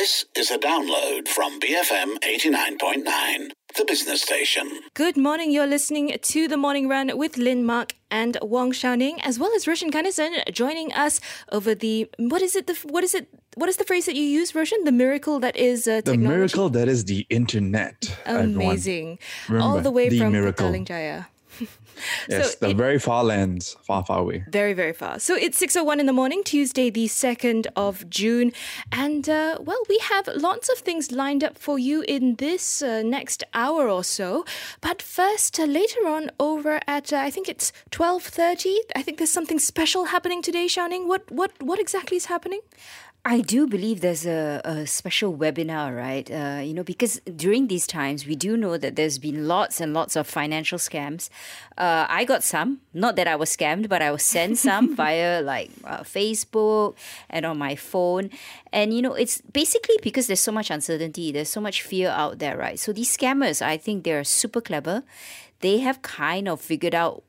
This is a download from BFM 89.9, the business station. Good morning. You're listening to The Morning Run with Lynn Mark and Wong Xiaoning, as well as Roshan Kanesan joining us over the... What is the phrase that you use, Roshan? The miracle that is technology? The miracle that is the internet. Amazing. Remember, all the way the from miracle. Petaling Jaya. Yes, the very far lands, far, far away. Very, very far. So it's 6:01 in the morning, Tuesday, the 2nd of June. And, we have lots of things lined up for you in this next hour or so. But first, later on over at, I think it's 12:30. I think there's something special happening today, Xiaoning. What exactly is happening? I do believe there's a special webinar, right? Because during these times, we do know that there's been lots and lots of financial scams. I got some, not that I was scammed, but I was sent some via Facebook and on my phone. And, it's basically because there's so much uncertainty, there's so much fear out there, right? So these scammers, I think they're super clever. They have kind of figured out,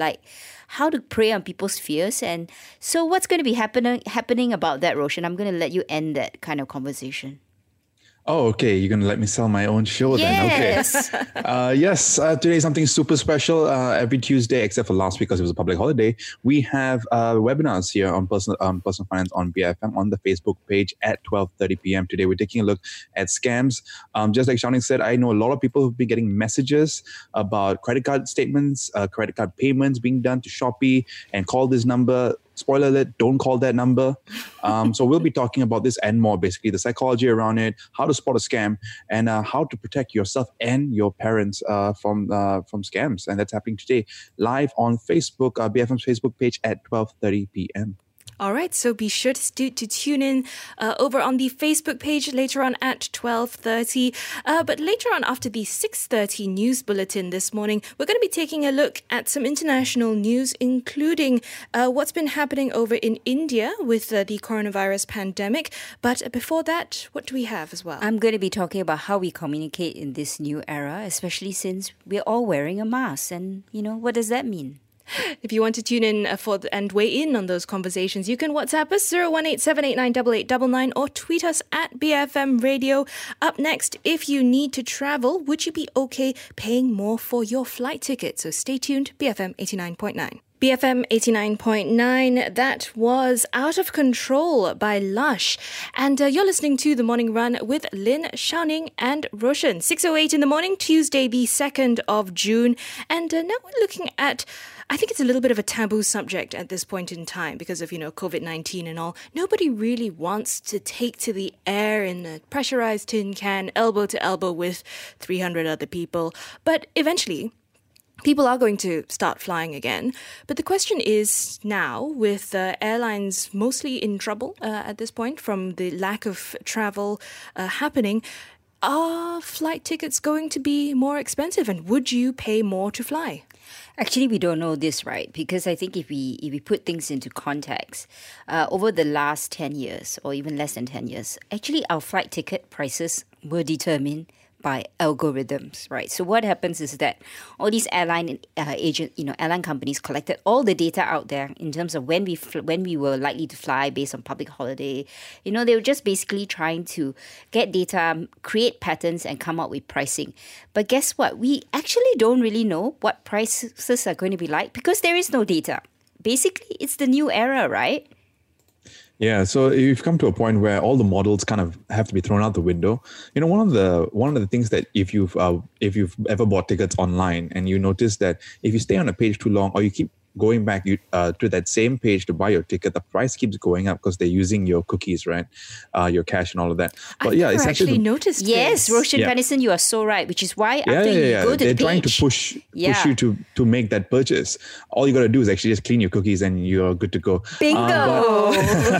how to prey on people's fears. And so what's going to be happening about that, Roshan? I'm going to let you end that kind of conversation. Oh, okay. You're going to let me sell my own show yes. then. Okay. Yes. Today is something super special. Every Tuesday, except for last week because it was a public holiday, we have webinars here on personal finance on BFM on the Facebook page at 12:30 p.m. Today, we're taking a look at scams. Just like Xiaoning said, I know a lot of people who've been getting messages about credit card statements, credit card payments being done to Shopee, and call this number. Spoiler alert, don't call that number. So we'll be talking about this and more, basically the psychology around it, how to spot a scam, and how to protect yourself and your parents from scams. And that's happening today live on Facebook, BFM's Facebook page at 12:30 p.m. All right, so be sure to tune in over on the Facebook page later on at 12:30. But later on, after the 6:30 news bulletin this morning, we're going to be taking a look at some international news, including what's been happening over in India with the coronavirus pandemic. But before that, what do we have as well? I'm going to be talking about how we communicate in this new era, especially since we're all wearing a mask. And, what does that mean? If you want to tune in and weigh in on those conversations, you can WhatsApp us 018-789-8899 or tweet us at BFM Radio. Up next, if you need to travel, would you be okay paying more for your flight ticket? So stay tuned, BFM 89.9. BFM 89.9, that was Out of Control by Lush. And you're listening to The Morning Run with Lynn, Xiaoning and Roshan. 6:08 in the morning, Tuesday the 2nd of June. And now we're looking at, I think it's a little bit of a taboo subject at this point in time because of, COVID-19 and all. Nobody really wants to take to the air in a pressurized tin can, elbow to elbow with 300 other people. But eventually, people are going to start flying again. But the question is now, with airlines mostly in trouble at this point from the lack of travel happening, are flight tickets going to be more expensive? And would you pay more to fly? Actually, we don't know this, right? Because I think if we put things into context, over the last 10 years or even less than 10 years, actually our flight ticket prices were determined by algorithms, right? So what happens is that all these airline companies collected all the data out there in terms of when we were likely to fly based on public holiday. They were just basically trying to get data, create patterns, and come up with pricing. But guess what? We actually don't really know what prices are going to be like because there is no data. Basically, it's the new era, right? Yeah, so you've come to a point where all the models kind of have to be thrown out the window. One of the things that if you've ever bought tickets online and you notice that if you stay on a page too long or you keep going back to that same page to buy your ticket, the price keeps going up because they're using your cookies, right? Your cash and all of that. But I never actually noticed Yes, this. Roshan Kanesan, you are so right, which is why after you go to the page... They're trying to push you to make that purchase. All you got to do is actually just clean your cookies and you're good to go. Bingo!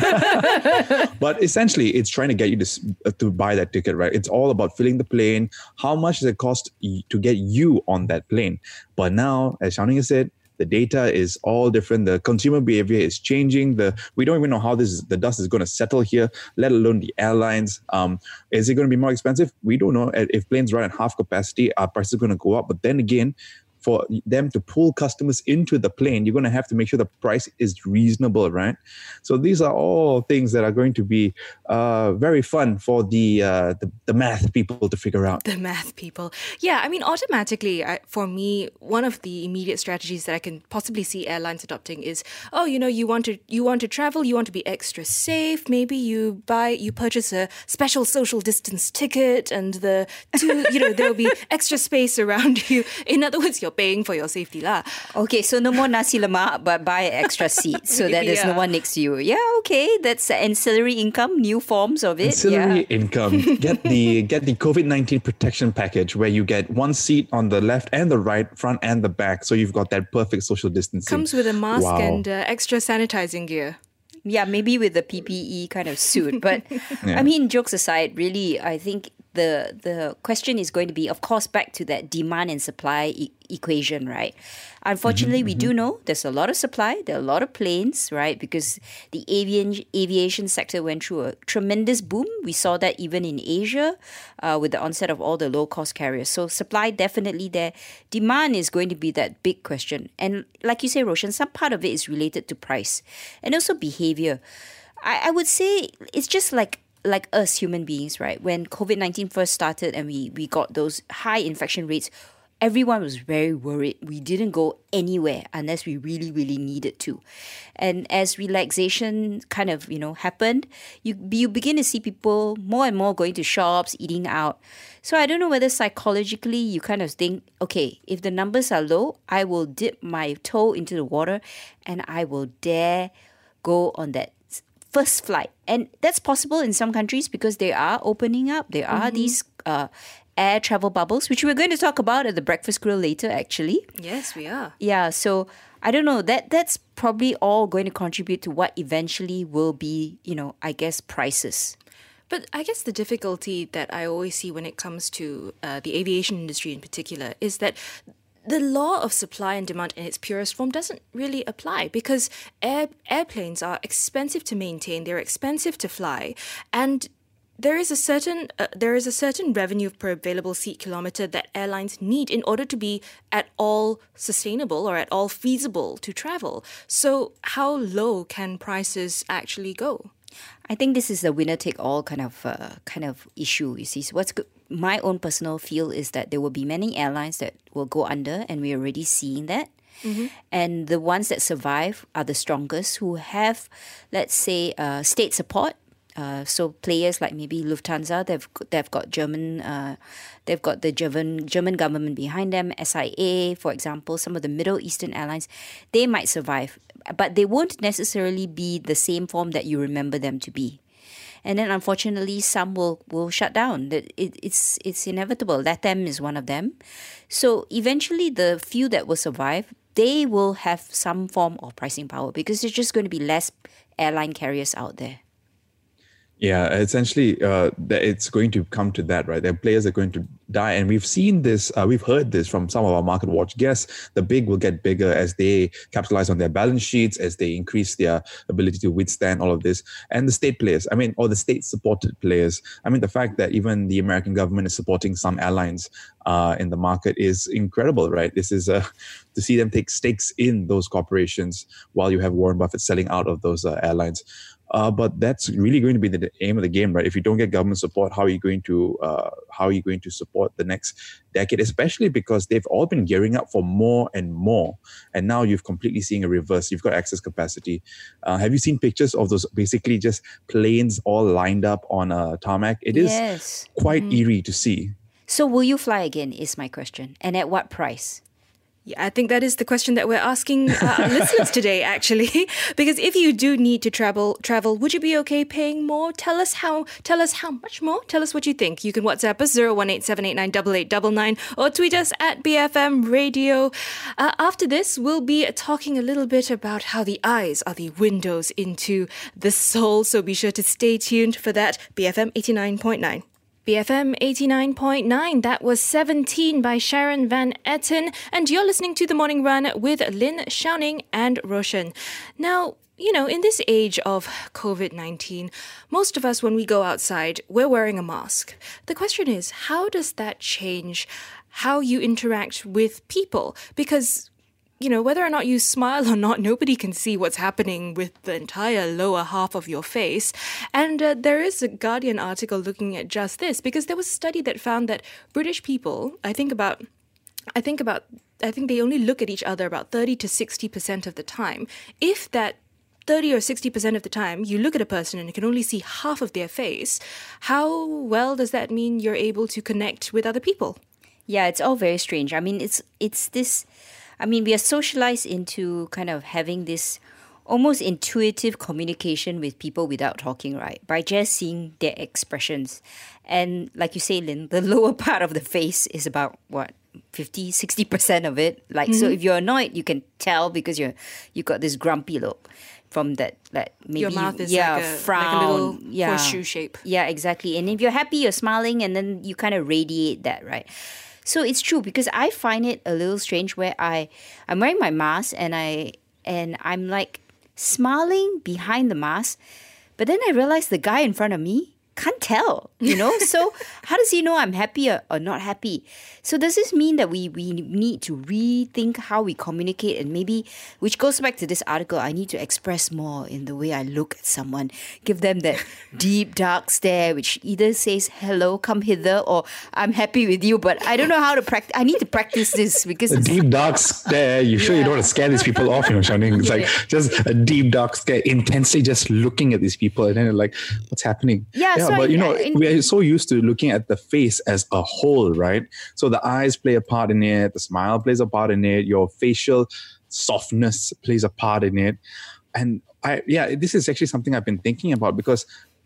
But essentially, it's trying to get you to buy that ticket, right? It's all about filling the plane. How much does it cost to get you on that plane? But now, as Xiaoning has said, the data is all different. The consumer behavior is changing. We don't even know how the dust is going to settle here, let alone the airlines. Is it going to be more expensive? We don't know. If planes run at half capacity, our prices are going to go up. But then again, for them to pull customers into the plane, you're going to have to make sure the price is reasonable, right? So these are all things that are going to be very fun for the math people to figure out. The math people. Yeah, I mean, automatically, for me, one of the immediate strategies that I can possibly see airlines adopting is, you want to travel, you want to be extra safe. Maybe you purchase a special social distance ticket, and there'll be extra space around you. In other words, you're paying for your safety lah. Okay, so no more nasi lemak, but buy extra seats so that there's no one next to you. Yeah, okay, that's ancillary income, new forms of it. Ancillary income. Get the COVID-19 protection package where you get one seat on the left and the right, front and the back, so you've got that perfect social distancing. Comes with a mask and extra sanitizing gear. Yeah, maybe with the PPE kind of suit. But I mean, jokes aside, really, I think the question is going to be, of course, back to that demand and supply equation, right? Unfortunately, we do know there's a lot of supply, there are a lot of planes, right? Because the aviation sector went through a tremendous boom. We saw that even in Asia with the onset of all the low-cost carriers. So supply definitely there. Demand is going to be that big question. And like you say, Roshan, some part of it is related to price and also behavior. I would say it's just like us human beings, right? When COVID-19 first started and we got those high infection rates, everyone was very worried. We didn't go anywhere unless we really, really needed to. And as relaxation kind of, happened, you begin to see people more and more going to shops, eating out. So I don't know whether psychologically you kind of think, okay, if the numbers are low, I will dip my toe into the water and I will dare go on that first flight. And that's possible in some countries because they are opening up. There are these air travel bubbles, which we're going to talk about at the Breakfast Grill later, actually. Yes, we are. Yeah, so I don't know. That's probably all going to contribute to what eventually will be, I guess, prices. But I guess the difficulty that I always see when it comes to the aviation industry in particular is that the law of supply and demand in its purest form doesn't really apply because airplanes are expensive to maintain, they're expensive to fly, and there is a certain revenue per available seat kilometre that airlines need in order to be at all sustainable or at all feasible to travel. So how low can prices actually go? I think this is a winner-take-all kind of issue, you see. So what's good, my own personal feel is that there will be many airlines that will go under, and we're already seeing that. And the ones that survive are the strongest, who have, let's say, state support. So players like maybe Lufthansa, they've got the German government behind them. SIA, for example, some of the Middle Eastern airlines, they might survive, but they won't necessarily be the same form that you remember them to be. And then unfortunately, some will shut down. It's inevitable. LATAM is one of them. So eventually, the few that will survive, they will have some form of pricing power because there's just going to be less airline carriers out there. Yeah, essentially, it's going to come to that, right? Their players are going to die. And we've seen this, we've heard this from some of our Market Watch guests. The big will get bigger as they capitalize on their balance sheets, as they increase their ability to withstand all of this. And the state players, or the state-supported players. The fact that even the American government is supporting some airlines in the market is incredible, right? This is to see them take stakes in those corporations while you have Warren Buffett selling out of those airlines. But that's really going to be the aim of the game, right? If you don't get government support, how are you going to support the next decade? Especially because they've all been gearing up for more and more, and now you've completely seeing a reverse. You've got excess capacity. Have you seen pictures of those basically just planes all lined up on a tarmac? It is quite eerie to see. So will you fly again? Is my question, and at what price? Yeah, I think that is the question that we're asking our listeners today, actually. Because if you do need to travel, would you be okay paying more? Tell us how much more. Tell us what you think. You can WhatsApp us 018-789-8899 or tweet us at BFM Radio. After this, we'll be talking a little bit about how the eyes are the windows into the soul. So be sure to stay tuned for that. BFM 89.9. BFM 89.9, that was 17 by Sharon Van Etten, and you're listening to The Morning Run with Lynn Shouning and Roshan. Now, in this age of COVID-19, most of us, when we go outside, we're wearing a mask. The question is, how does that change how you interact with people? Because, whether or not you smile or not, nobody can see what's happening with the entire lower half of your face. And there is a Guardian article looking at just this, because there was a study that found that British people, I think they only look at each other about 30 to 60% of the time. If that 30 or 60% of the time you look at a person and you can only see half of their face, how well does that mean you're able to connect with other people? Yeah, it's all very strange. I mean, it's this. I mean, we are socialized into kind of having this almost intuitive communication with people without talking, right? By just seeing their expressions. And like you say, Lynn, the lower part of the face is about, 50, 60% of it. Like, so if you're annoyed, you can tell because you got this grumpy look from that maybe your mouth is frown, like a little horseshoe shape. Yeah, exactly. And if you're happy, you're smiling, and then you kind of radiate that, right? So it's true, because I find it a little strange where I'm wearing my mask and I'm like smiling behind the mask, but then I realize the guy in front of me can't tell, So how does he know I'm happy or not happy? So does this mean that we need to rethink how we communicate, and maybe, which goes back to this article, I need to express more in the way I look at someone, give them that deep, dark stare, which either says, hello, come hither, or I'm happy with you, but I don't know how to practice. I need to practice this because... A deep, dark stare, you sure you don't want to scare these people off, Shannon? It's like just a deep, dark stare, intensely just looking at these people, and then you're like, what's happening? Yeah, so but we are so used to looking at the face as a whole, right? So the eyes play a part in it, the smile plays a part in it, your facial softness plays a part in it. And this is actually something I've been thinking about because,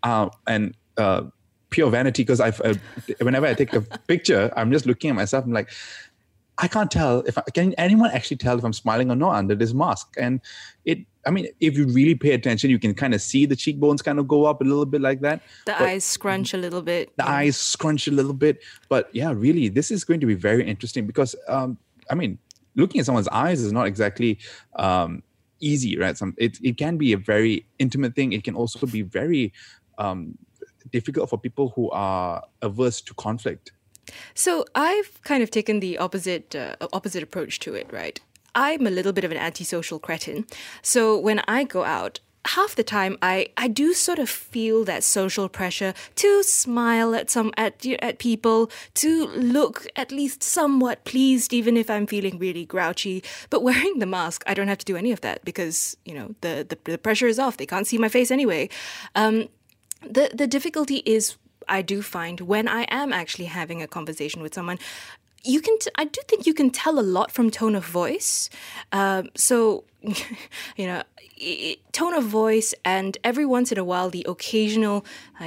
pure vanity, because whenever I take a picture, I'm just looking at myself, I'm like, I can't tell can anyone actually tell if I'm smiling or not under this mask? And if you really pay attention, you can kind of see the cheekbones kind of go up a little bit like that. The eyes scrunch a little bit. Eyes scrunch a little bit. But yeah, really, this is going to be very interesting because, looking at someone's eyes is not exactly easy, right? It can be a very intimate thing. It can also be very difficult for people who are averse to conflict. So I've kind of taken the opposite approach to it, right? I'm a little bit of an antisocial cretin. So when I go out, half the time I do sort of feel that social pressure to smile at people, to look at least somewhat pleased, even if I'm feeling really grouchy. But wearing the mask, I don't have to do any of that because, the pressure is off. They can't see my face anyway. The difficulty is, I do find when I am actually having a conversation with someone, I do think you can tell a lot from tone of voice. Tone of voice, and every once in a while, the occasional,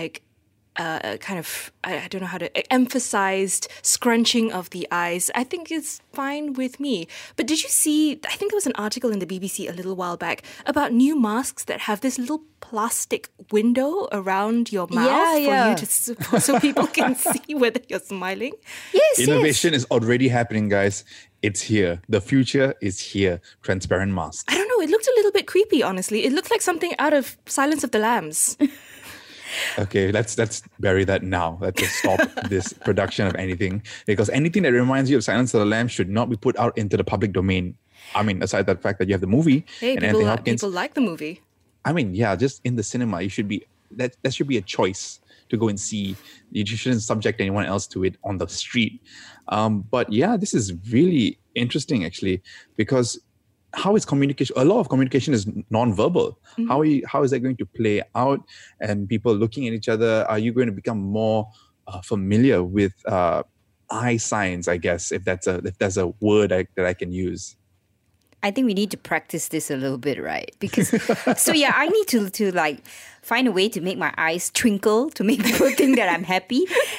I don't know how to, emphasized scrunching of the eyes, I think is fine with me. But did you see, I think there was an article in the BBC a little while back about new masks that have this little plastic window around your mouth for you to, so people can see whether you're smiling? Yes, Innovation is already happening, guys. It's here. The future is here. Transparent masks. I don't know. It looked a little bit creepy, honestly. It looked like something out of Silence of the Lambs. Okay, let's bury that now. Let's just stop this production of anything, because anything that reminds you of Silence of the Lambs should not be put out into the public domain. I mean, aside the fact that you have the movie and Anthony Hopkins. People like the movie. I mean, yeah, just in the cinema, you should be that should be a choice to go and see. You shouldn't subject anyone else to it on the street. But yeah, this is really interesting actually, because how is communication? A lot of communication is non-verbal. Mm-hmm. How is that going to play out? And people looking at each other, are you going to become more familiar with eye signs? I guess if that's a word that I can use. I think we need to practice this a little bit, right? Because I need to like find a way to make my eyes twinkle to make people think that I'm happy.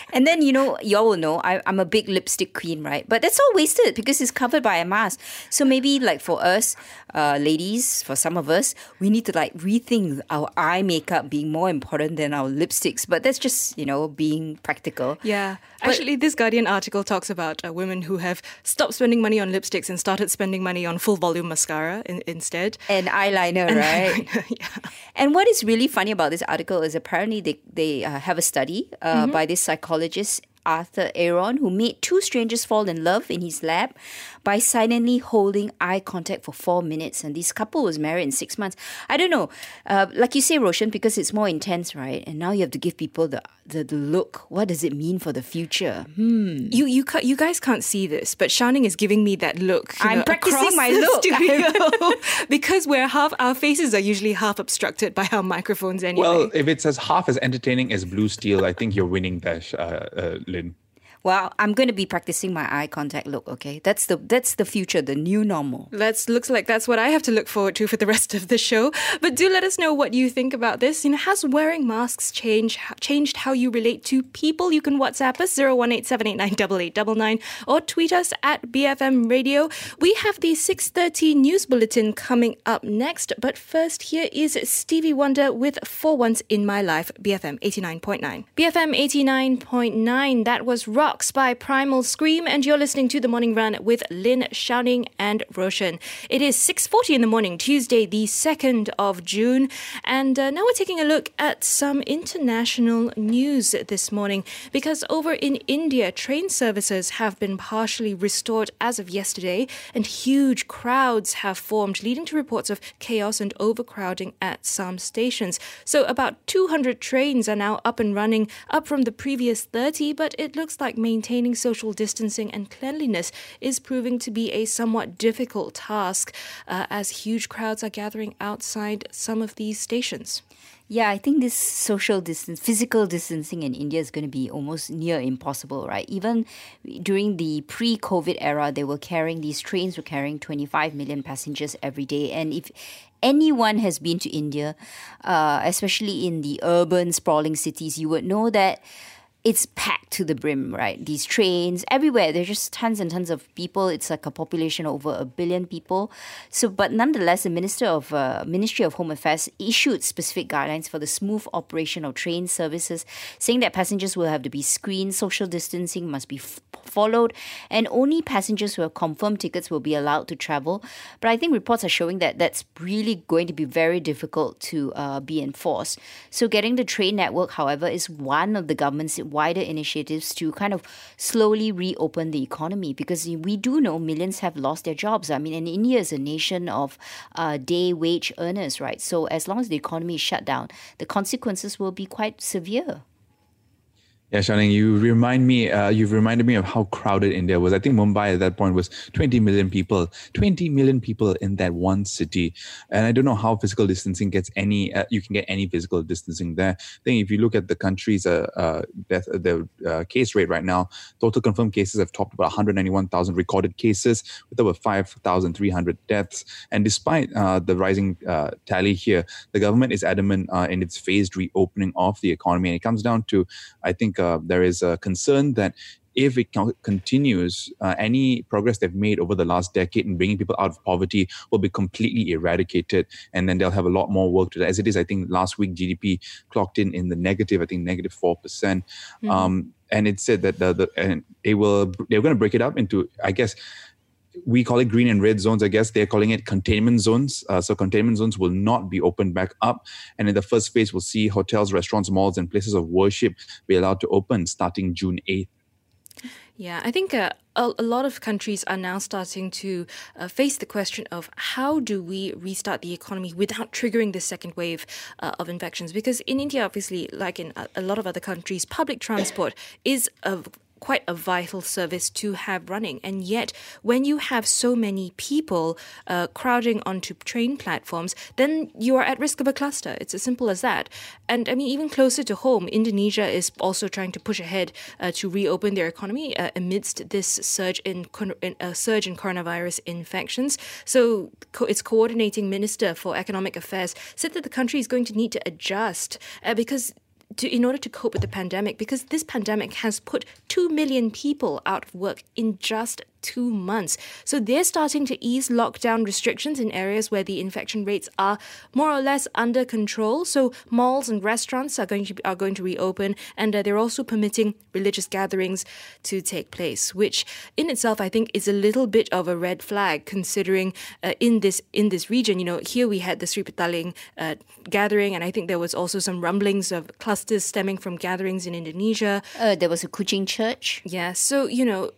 And then, y'all will know I'm a big lipstick queen, right? But that's all wasted because it's covered by a mask. So maybe like for us, ladies, for some of us, we need to like rethink our eye makeup being more important than our lipsticks. But that's just, being practical. Yeah. Actually, this Guardian article talks about women who have stopped spending money on lipsticks and started spending money on full volume mascara instead. And eyeliner, right? Yeah. And what is really funny about this article is apparently they have a study by this psychologist, Arthur Aaron, who made two strangers fall in love in his lab by silently holding eye contact for 4 minutes. And this couple was married in 6 months. I don't know. Like you say, Roshan, because it's more intense, right? And now you have to give people the look. What does it mean for the future? You guys can't see this, but Xiaoning is giving me that look. I'm practicing across my the look. studio. Because our faces are usually half obstructed by our microphones anyway. Well, if it's as half as entertaining as Blue Steel, I think you're winning there, Lynn. Well, I'm going to be practicing my eye contact look, okay? That's the future, the new normal. Looks like that's what I have to look forward to for the rest of the show. But do let us know what you think about this. Has wearing masks changed how you relate to people? You can WhatsApp us 018-789-8899 or tweet us at BFM Radio. We have the 6:30 news bulletin coming up next. But first, here is Stevie Wonder with For Once in My Life, BFM 89.9. BFM 89.9, that was Rocks by Primal Scream, and you're listening to The Morning Run with Lynn, Xiaoning and Roshan. It is 6:40 in the morning, Tuesday, the 2nd of June, and now we're taking a look at some international news this morning, because over in India, train services have been partially restored as of yesterday, and huge crowds have formed, leading to reports of chaos and overcrowding at some stations. So about 200 trains are now up and running, up from the previous 30, but it looks like maintaining social distancing and cleanliness is proving to be a somewhat difficult task as huge crowds are gathering outside some of these stations. Yeah, I think this physical distancing in India is going to be almost near impossible, right? Even during the pre-COVID era, these trains were carrying 25 million passengers every day. And if anyone has been to India, especially in the urban sprawling cities, you would know that it's packed to the brim, right? These trains everywhere, there's just tons and tons of people. It's like a population of over 1 billion people. So, but nonetheless, the Ministry of Home Affairs issued specific guidelines for the smooth operation of train services, saying that passengers will have to be screened, social distancing must be followed, and only passengers who have confirmed tickets will be allowed to travel. But I think reports are showing that that's really going to be very difficult to be enforced. So getting the train network, however, is one of the government's wider initiatives to kind of slowly reopen the economy, because we do know millions have lost their jobs. I mean, and India is a nation of day wage earners, right? So as long as the economy is shut down, the consequences will be quite severe. Yeah, Xiaoning, you've reminded me of how crowded India was. I think Mumbai at that point was 20 million people. 20 million people in that one city. And I don't know how physical distancing you can get any physical distancing there. I think if you look at the country's case rate right now, total confirmed cases have topped about 191,000 recorded cases, with over 5,300 deaths. And despite the rising tally here, the government is adamant in its phased reopening of the economy. And it comes down to, I think, there is a concern that if it continues, any progress they've made over the last decade in bringing people out of poverty will be completely eradicated, and then they'll have a lot more work to do. As it is, I think last week GDP clocked in the negative, I think negative 4%. Mm-hmm. And it said that they're going to break it up into, I guess, we call it green and red zones. I guess they're calling it containment zones. So containment zones will not be opened back up. And in the first phase, we'll see hotels, restaurants, malls, and places of worship be allowed to open starting June 8th. Yeah, I think a lot of countries are now starting to face the question of how do we restart the economy without triggering the second wave of infections? Because in India, obviously, like in a lot of other countries, public transport is quite a vital service to have running. And yet, when you have so many people crowding onto train platforms, then you are at risk of a cluster. It's as simple as that. And I mean, even closer to home, Indonesia is also trying to push ahead to reopen their economy amidst this surge in coronavirus infections. So its coordinating minister for economic affairs said that the country is going to need to adjust because in order to cope with the pandemic, because this pandemic has put 2 million people out of work in just 2 months. So they're starting to ease lockdown restrictions in areas where the infection rates are more or less under control. So malls and restaurants are going to reopen, and they're also permitting religious gatherings to take place, which in itself I think is a little bit of a red flag, considering in this region, here we had the Sri Petaling gathering, and I think there was also some rumblings of clusters stemming from gatherings in Indonesia. There was a Kuching church. Yeah, so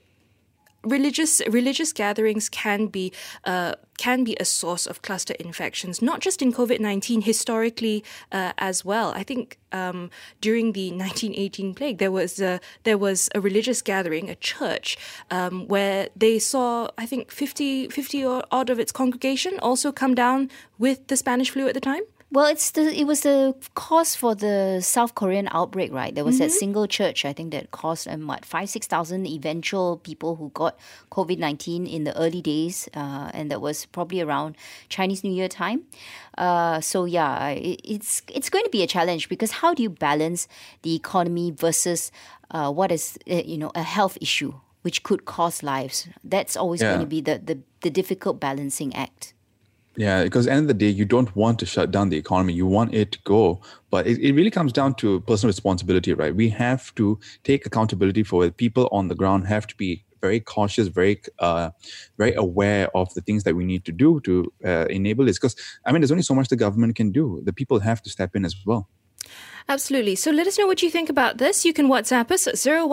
religious gatherings can be a source of cluster infections, not just in COVID-19, historically as well. I think during the 1918 plague, there was a religious gathering, a church, where they saw, I think, 50 or odd of its congregation also come down with the Spanish flu at the time. Well, it was the cause for the South Korean outbreak, right? There was that single church, I think, that caused 5,000-6,000 eventual people who got COVID-19 in the early days, and that was probably around Chinese New Year time. It's going to be a challenge, because how do you balance the economy versus what is a health issue which could cost lives? That's always going to be the difficult balancing act. Yeah, because at the end of the day, you don't want to shut down the economy. You want it to go. But it really comes down to personal responsibility, right? We have to take accountability for it. People on the ground have to be very cautious, very aware of the things that we need to do to enable this. Because, there's only so much the government can do. The people have to step in as well. Absolutely. So let us know what you think about this. You can WhatsApp us at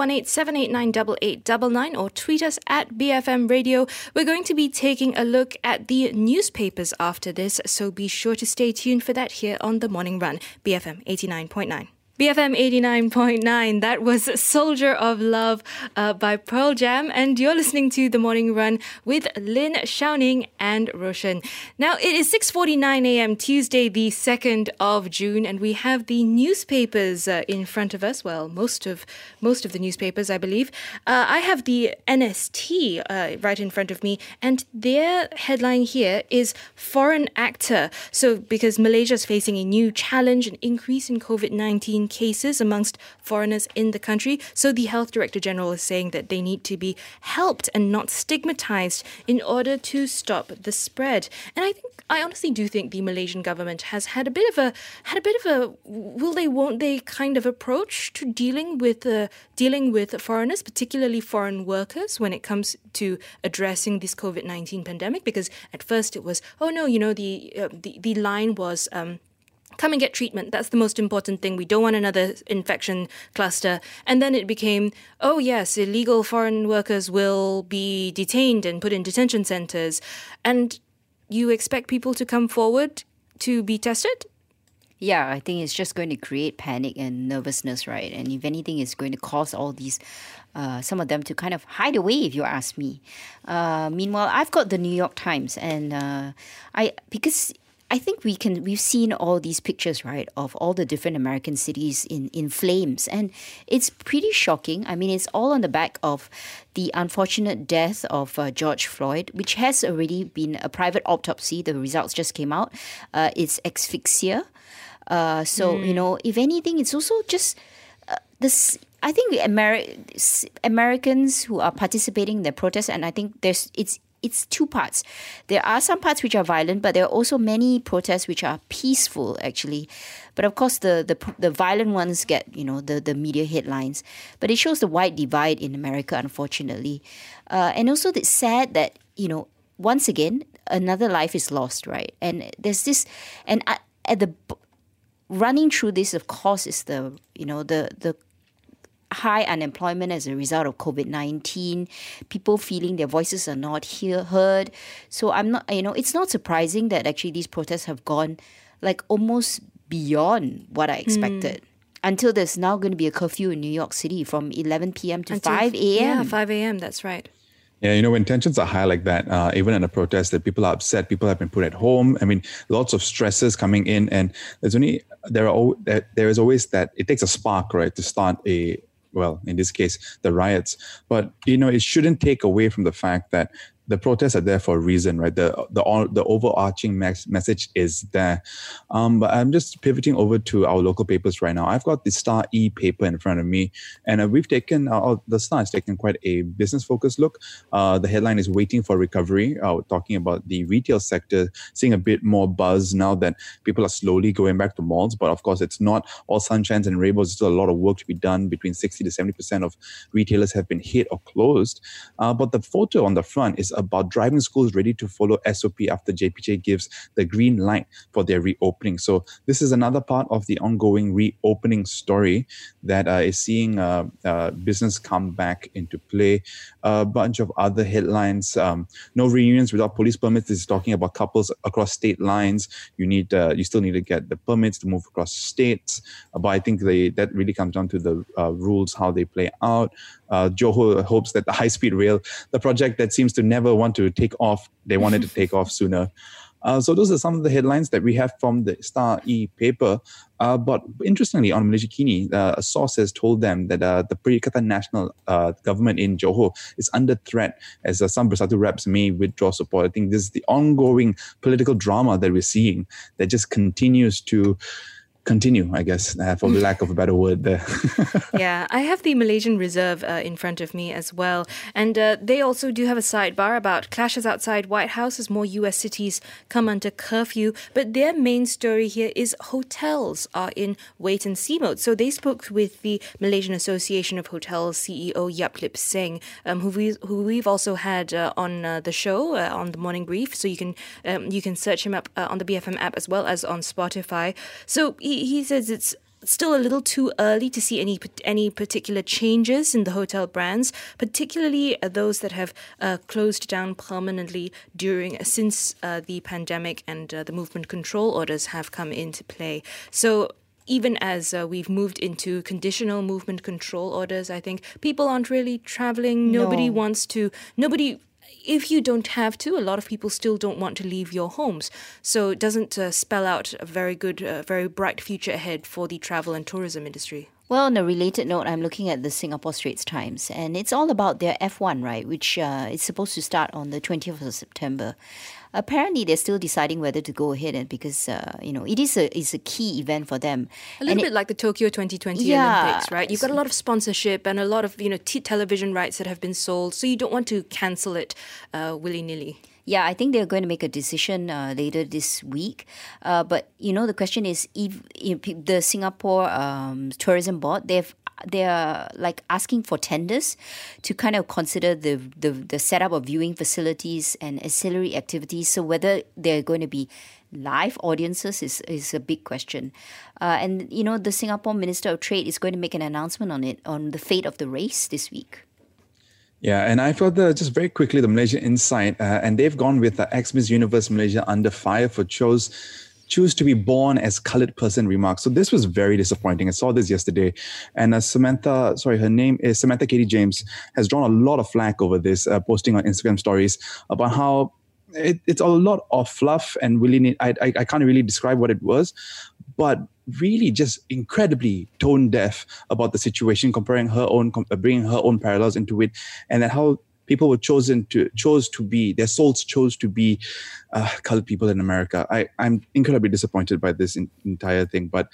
018-789-8899 or tweet us at BFM Radio. We're going to be taking a look at the newspapers after this, so be sure to stay tuned for that here on The Morning Run, BFM 89.9. BFM 89.9, that was Soldier of Love by Pearl Jam, and you're listening to The Morning Run with Lynn, Xiaoning and Roshan. Now, it is 6:49 a.m. Tuesday, the 2nd of June, and we have the newspapers in front of us. Well, most of the newspapers, I believe. I have the NST right in front of me, and their headline here is Foreign Actor. So, because Malaysia is facing a new challenge, an increase in COVID-19 cases amongst foreigners in the country. So the Health Director General is saying that they need to be helped and not stigmatized in order to stop the spread. And I honestly do think the Malaysian government has had a bit of a will they won't they kind of approach to dealing with foreigners, particularly foreign workers, when it comes to addressing this COVID-19 pandemic. Because at first it was, the line was come and get treatment. That's the most important thing. We don't want another infection cluster. And then it became, oh yes, illegal foreign workers will be detained and put in detention centers. And you expect people to come forward to be tested? Yeah, I think it's just going to create panic and nervousness, right? And if anything, it's going to cause all these, some of them to kind of hide away, if you ask me. Meanwhile, I've got the New York Times, and because I think we've seen all these pictures, right, of all the different American cities in flames. And it's pretty shocking. It's all on the back of the unfortunate death of George Floyd, which has already been a private autopsy. The results just came out. It's asphyxia. If anything, it's also just this. I think Americans who are participating in the protest, and I think it's two parts. There are some parts which are violent, but there are also many protests which are peaceful, actually. But of course, the violent ones get, the media headlines. But it shows the wide divide in America, unfortunately. And also it's sad that, once again, another life is lost, right? And there's this, and at the running through this, of course, is the high unemployment as a result of COVID-19, people feeling their voices are not heard. So it's not surprising that actually these protests have gone like almost beyond what I expected. Until there's now going to be a curfew in New York City from 11 p.m. to 5 a.m. Yeah, 5 a.m., that's right. Yeah, when tensions are high like that, even in a protest, that people are upset, people have been put at home. Lots of stresses coming in, and there is always that it takes a spark, right, to start in this case, the riots. But, it shouldn't take away from the fact that the protests are there for a reason, right? The overarching message is there. But I'm just pivoting over to our local papers right now. I've got the Star E paper in front of me, and we've taken the Star has taken quite a business-focused look. The headline is "Waiting for Recovery," talking about the retail sector seeing a bit more buzz now that people are slowly going back to malls. But of course, it's not all sunshines and rainbows. There's still a lot of work to be done. Between 60 to 70% of retailers have been hit or closed. But the photo on the front is about driving schools ready to follow SOP after JPJ gives the green light for their reopening. So this is another part of the ongoing reopening story that is seeing business come back into play. A bunch of other headlines. No reunions without police permits. This is talking about couples across state lines. You still need to get the permits to move across states. But I think that really comes down to the rules, how they play out. Johor hopes that the high-speed rail, the project that seems to never want to take off, they wanted to take off sooner. So those are some of the headlines that we have from the Star E paper. But interestingly, on Malaysia Kini, a source has told them that the Perikatan Nasional government in Johor is under threat as some Bersatu reps may withdraw support. I think this is the ongoing political drama that we're seeing that just continues to continue, I guess, for lack of a better word there. Yeah, I have the Malaysian Reserve in front of me as well. And they also do have a sidebar about clashes outside White House as more US cities come under curfew. But their main story here is hotels are in wait-and-see mode. So they spoke with the Malaysian Association of Hotels CEO Yap Lip Seng, who we've also had on the show, on the Morning Brief. So you can search him up on the BFM app as well as on Spotify. So he says it's still a little too early to see any particular changes in the hotel brands, particularly those that have closed down permanently since the pandemic and the movement control orders have come into play. So even as we've moved into conditional movement control orders, I think people aren't really traveling. Nobody wants to. If you don't have to, a lot of people still don't want to leave your homes. So it doesn't spell out a very good, very bright future ahead for the travel and tourism industry. Well, on a related note, I'm looking at the Singapore Straits Times, and it's all about their F1, right, which is supposed to start on the 20th of September. Apparently, they're still deciding whether to go ahead, and because it is a key event for them. A little bit like the Tokyo 2020 Olympics, right? You've got a lot of sponsorship and a lot of television rights that have been sold, so you don't want to cancel it willy-nilly. Yeah, I think they're going to make a decision later this week. But, the question is, if the Singapore Tourism Board, they are like asking for tenders to kind of consider the setup of viewing facilities and ancillary activities. So whether they're going to be live audiences is a big question. And, the Singapore Minister of Trade is going to make an announcement on the fate of the race this week. Yeah, and I felt just very quickly the Malaysia Insight, and they've gone with Ex-Miss Universe Malaysia under fire for choose to be born as colored person remarks. So this was very disappointing. I saw this yesterday, and her name is Samantha Katie James, has drawn a lot of flack over this, posting on Instagram stories about how it's a lot of fluff and really I can't really describe what it was, but really just incredibly tone deaf about the situation, bringing her own parallels into it, and then how people were chose to be, their souls chose to be colored people in America. I'm incredibly disappointed by this entire thing, but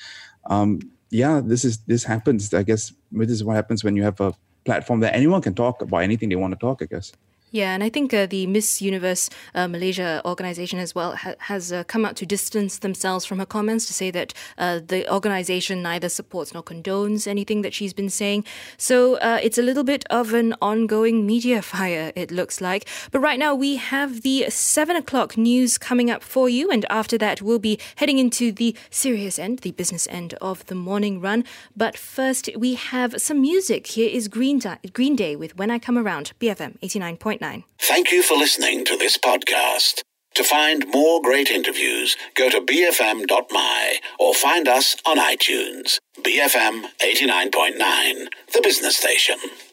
this happens. I guess this is what happens when you have a platform that anyone can talk about anything they want to talk, I guess. Yeah, and I think the Miss Universe Malaysia organisation as well has come out to distance themselves from her comments to say that the organisation neither supports nor condones anything that she's been saying. So it's a little bit of an ongoing media fire, it looks like. But right now we have the 7 o'clock news coming up for you, and after that we'll be heading into the serious end, the business end of the morning run. But first we have some music. Here is Green Day with When I Come Around, BFM 89.9. Thank you for listening to this podcast. To find more great interviews, go to bfm.my or find us on iTunes. BFM 89.9, the business station.